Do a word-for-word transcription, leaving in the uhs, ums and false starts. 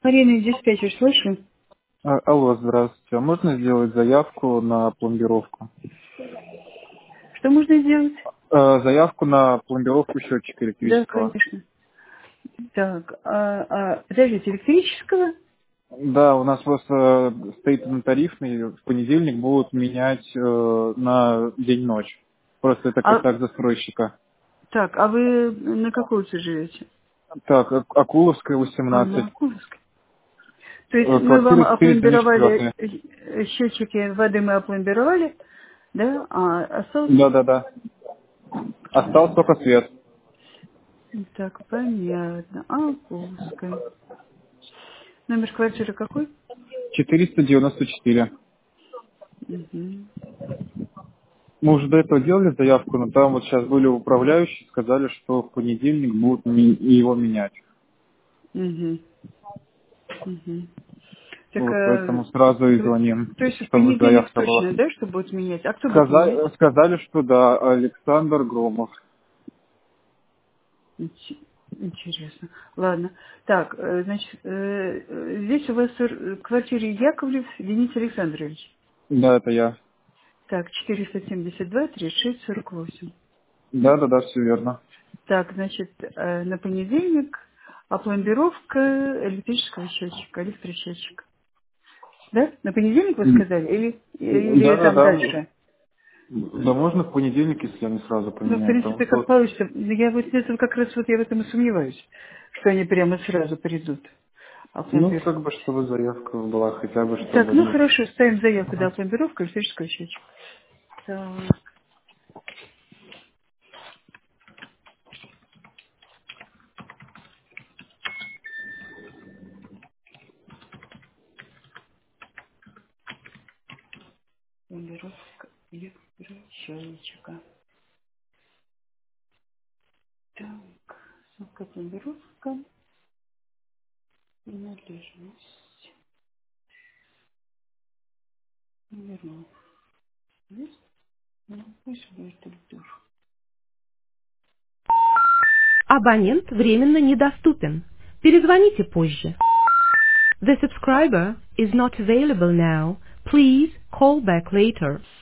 Марина, диспетчер, слышно? А, Алло, здравствуйте. А можно сделать заявку на пломбировку? Что можно сделать? Э, заявку на пломбировку счетчика Да, электрического. конечно. Так, а, а, подождите, электрического? Да, у нас просто стоит на тарифный, в понедельник будут менять э, на день-ночь. Просто это А, косяк застройщика. так, а вы на какой улице живете? Так, Ак- Акуловская, А, на восемнадцать. Акуловской. То есть Э, мы вам Квартира четыре, две опломбировали, четвертые. э, счетчики воды мы опломбировали, да, а осталось... Да-да-да. Остался только свет. Так, понятно. Акуловская. Номер квартиры какой? четыреста девяносто четыре. Угу. Мы уже до этого делали заявку, но там вот сейчас были управляющие, сказали, что в понедельник будут ми- его менять. Угу. Угу. Так, Вот, э, поэтому сразу и то, звоним, то есть в чтобы понедельник заявка была. точно, да, что будут менять? А кто будет менять? Сказали, сказали, что да, Александр Громов. Инте- Интересно. Ладно. Так, э, значит, э, э, здесь у вас в квартире Яковлев Денис Александрович. Да, это я. Так, четыреста семьдесят два тридцать шесть сорок восемь. Да, да, да, все верно. Так, значит, э, на понедельник опломбировка электрического счетчика, электросчетчика. Да? На понедельник вы М, сказали? Или, Да, или да, там да. дальше? Да можно в понедельник, если они сразу Ну, в поменяют. Потому принципе, что как вот, получится. Я вот это как раз вот я в этом и сомневаюсь, что они прямо сразу придут. ну, Опломбировка. как бы, чтобы заявка была, хотя бы, Так, чтобы ну не... хорошо, ставим заявку Ага. на пломбировку электрического счетчика. Так, пломбировка электросчетчика. Так, ссылка пломбировка, принадлежность, верну. Есть? Ну, пусть будет Эльдор. Абонент временно недоступен. Перезвоните позже. The subscriber is not available now. Please call back later.